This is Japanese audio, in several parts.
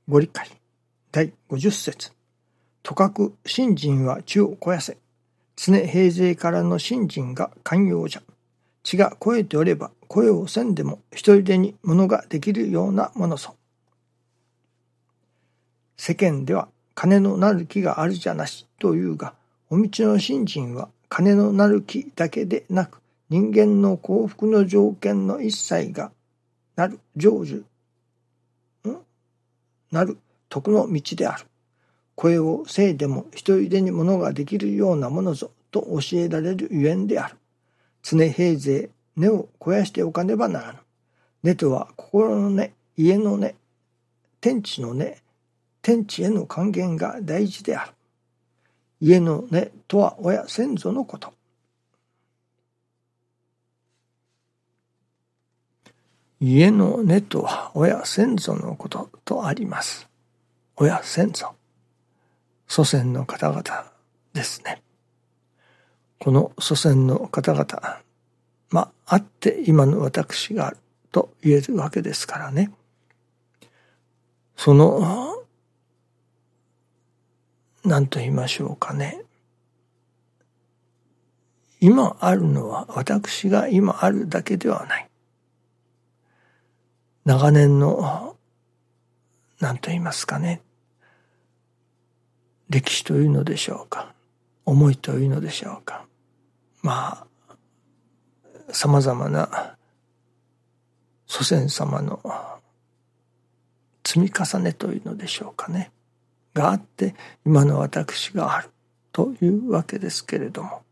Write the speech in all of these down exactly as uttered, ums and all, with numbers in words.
ご理解だいごじゅっ節。とかく信心は地を肥やせ。常平勢からの信心が寛容じゃ。地が肥えておれば肥えをせんでも一人でに物ができるようなものぞ。世間では金のなる木があるじゃなしというが、お道の信心は金のなる木だけでなく、人間の幸福の条件の一切がなる成就、んなる徳の道である。声をせいでも一人でに物ができるようなものぞと教えられるゆえんである。常平勢、根を肥やしておかねばならぬ。根とは心の根、家の根、天地の根、天地への還元が大事である。家の根とは親先祖のこと。家の根とは親先祖のこととあります。親先祖。祖先の方々ですね。この祖先の方々、まあ、あって今の私があると言えるわけですからね。その、何と言いましょうかね。今あるのは私が今あるだけではない。長年の、何と言いますかね。歴史というのでしょうか。思いというのでしょうか。まあ、様々な祖先様の積み重ねというのでしょうかね。があって今の私があるというわけですけれども、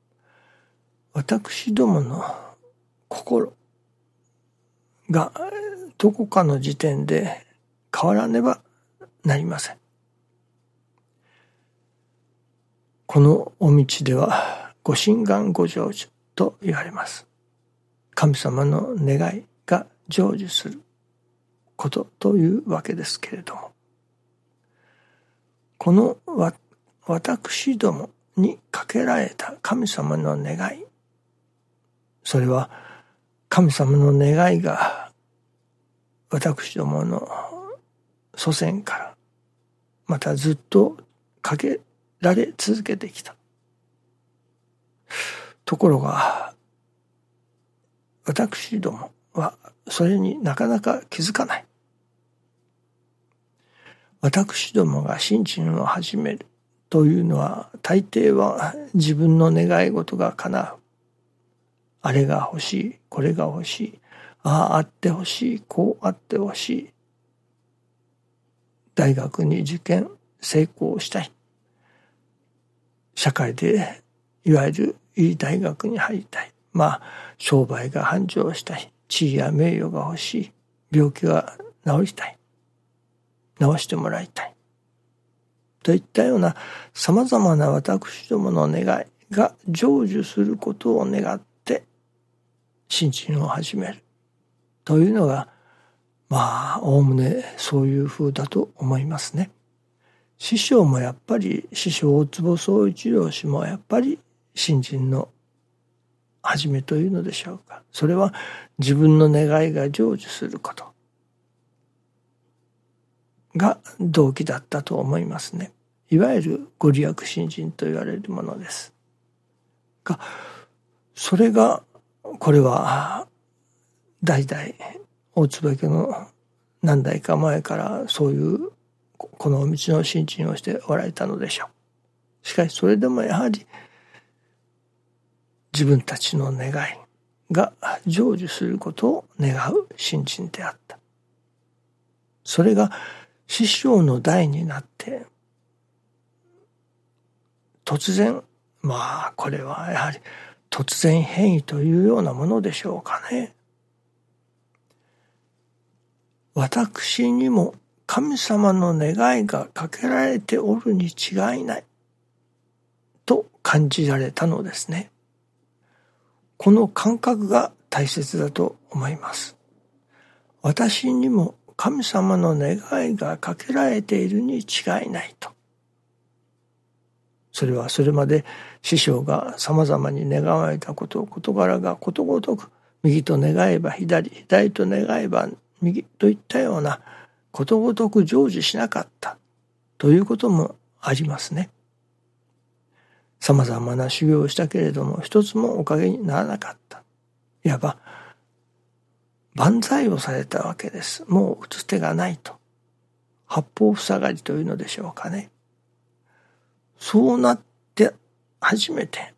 私どもの心がどこかの時点で変わらねばなりません。このお道ではご神願ご成就と言われます。神様の願いが成就することというわけですけれども、このわ私どもにかけられた神様の願い、それは神様の願いが私どもの祖先からまたずっとかけられ続けてきた。ところが私どもはそれになかなか気づかない。私どもが信心を始めるというのは大抵は自分の願い事が叶う。あれが欲しい、これが欲しい、あああって欲しい、こうあって欲しい。大学に受験成功したい。社会でいわゆるいい大学に入りたい。まあ商売が繁盛したい。地位や名誉が欲しい。病気が治りたい。治してもらいたい。といったような様々な私どもの願いが成就することを願って信心を始めるというのが、まあおおむねそういう風だと思いますね。師匠もやっぱり師匠大坪宗一郎氏もやっぱり信心の始めというのでしょうか。それは自分の願いが成就することが動機だったと思いますね。いわゆるご利益信心と言われるものです。が、それがこれは代々大坪家の何代か前からそういうこの道の信心をしておられたのでしょう。しかしそれでもやはり自分たちの願いが成就することを願う信心であった。それが師匠の代になって突然、まあこれはやはり突然変異というようなものでしょうかね。私にも神様の願いがかけられておるに違いないと感じられたのですね。この感覚が大切だと思います。私にも神様の願いがかけられているに違いないと。それはそれまで師匠が様々に願われたこと、事柄がことごとく右と願えば左、左と願えば右といったようなことごとく成就しなかったということもありますね。さまざまな修行をしたけれども一つもおかげにならなかった。いわば万歳をされたわけです。もう打つ手がないと。八方塞がりというのでしょうかね。そうなって初めて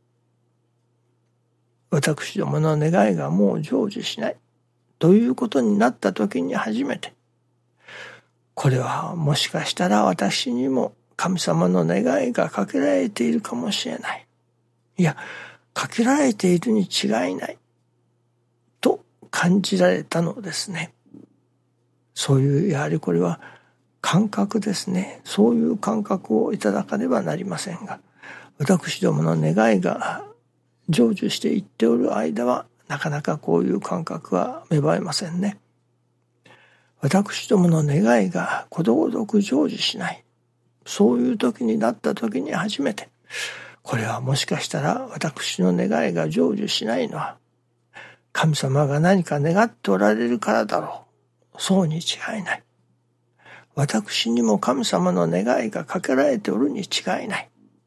私どもの願いがもう成就しないということになった時に初めて、これはもしかしたら私にも神様の願いがかけられているかもしれない。いや、かけられているに違いないと感じられたのですね。そういう、やはりこれは感覚ですね。そういう感覚をいただかねばなりませんが、私どもの願いが成就していっておる間はなかなかこういう感覚は芽生えませんね。私どもの願いがことごとく成就しない、そういう時になった時に初めて、これはもしかしたら私の願いが成就しないのは神様が何か願っておられるからだろう、そうに違いない、私にも神様の願いがかけられておるに違いない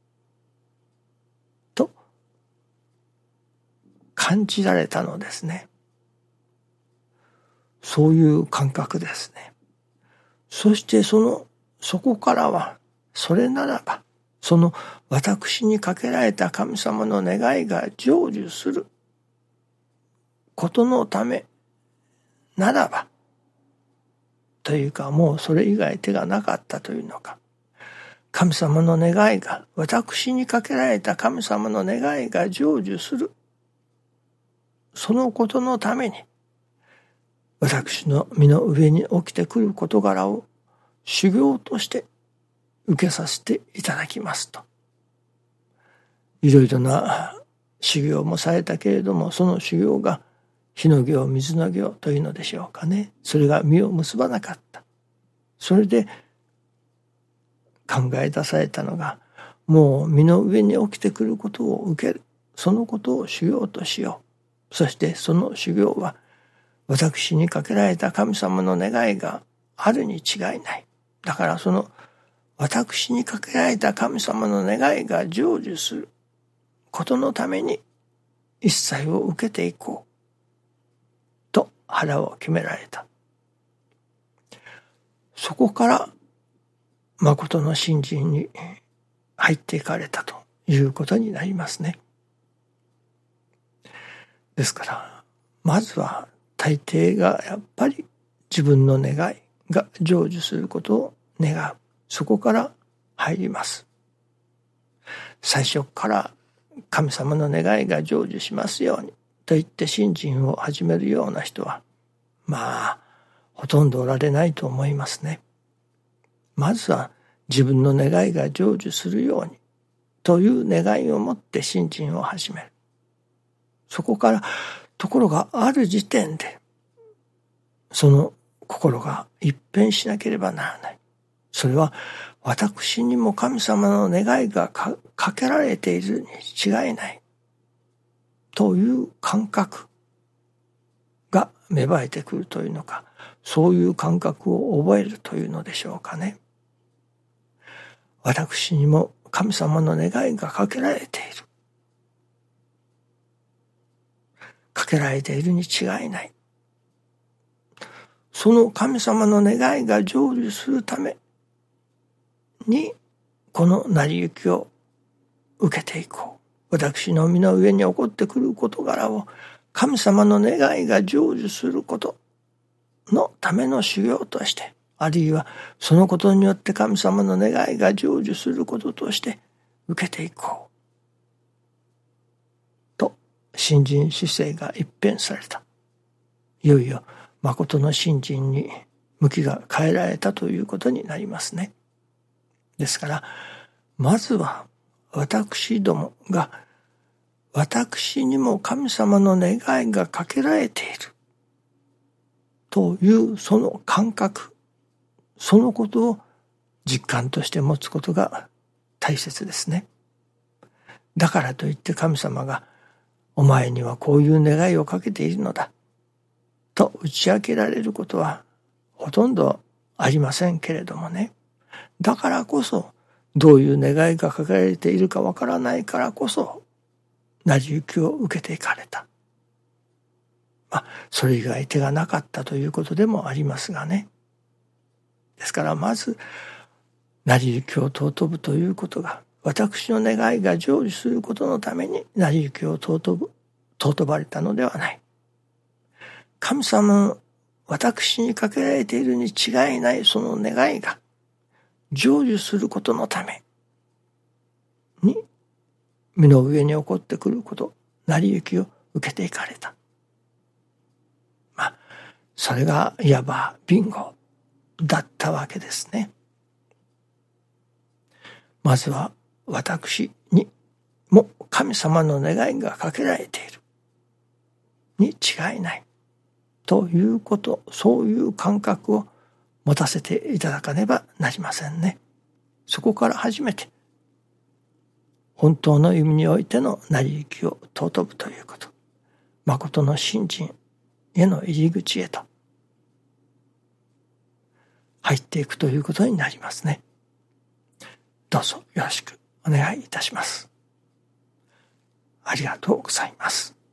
と感じられたのですね。そういう感覚ですね。そしてそのそこからは、それならばその私にかけられた神様の願いが成就することのためならばというか、もうそれ以外手がなかったというのか、神様の願いが、私にかけられた神様の願いが成就するそのことのために、私の身の上に起きてくる事柄を修行として受けさせていただきますと、いろいろな修行もされたけれども、その修行が火の行水の行というのでしょうかね。それが実を結ばなかった。それで考え出されたのが、もう身の上に起きてくることを受ける、そのことを修行としよう。そしてその修行は私にかけられた神様の願いがあるに違いない。だからその私にかけられた神様の願いが成就することのために一切を受けていこうと腹を決められた。そこから誠の信心に入っていかれたということになりますね。ですからまずは大抵がやっぱり自分の願いが成就することを願う。そこから入ります。最初から神様の願いが成就しますようにと言って信心を始めるような人は、まあほとんどおられないと思いますね。まずは自分の願いが成就するようにという願いを持って信心を始める。そこからところがある時点でその心が一変しなければならない。それは私にも神様の願いが か, かけられているに違いないという感覚が芽生えてくるというのか、そういう感覚を覚えるというのでしょうかね。私にも神様の願いがかけられている。かけられているに違いない。その神様の願いが成就するためにこの成り行きを受けていこう。私の身の上に起こってくる事柄を神様の願いが成就することのための修行として、あるいはそのことによって神様の願いが成就することとして受けていこうと信心姿勢が一変された。いよいよ誠の信心に向きが変えられたということになりますね。ですからまずは私どもが私にも神様の願いがかけられているというその感覚、そのことを実感として持つことが大切ですね。だからといって神様がお前にはこういう願いをかけているのだと打ち明けられることはほとんどありませんけれどもね。だからこそ、どういう願いが書かれているかわからないからこそ、成り行きを受けていかれた。まあ、それ以外手がなかったということでもありますがね。ですからまず、成り行きを尊ぶということが、私の願いが成就することのために成り行きを尊ぶ、尊ばれたのではない。神様の私にかけられているに違いないその願いが成就することのために身の上に起こってくること、成り行きを受けていかれた。まあ、それがいわばビンゴだったわけですね。まずは私にも神様の願いがかけられているに違いないということ、そういう感覚を持たせていただかねばなりませんね。そこから初めて本当の意味においての成り行きを尊ぶということ、誠の信心への入り口へと入っていくということになりますね。どうぞよろしくお願いいたします。ありがとうございます。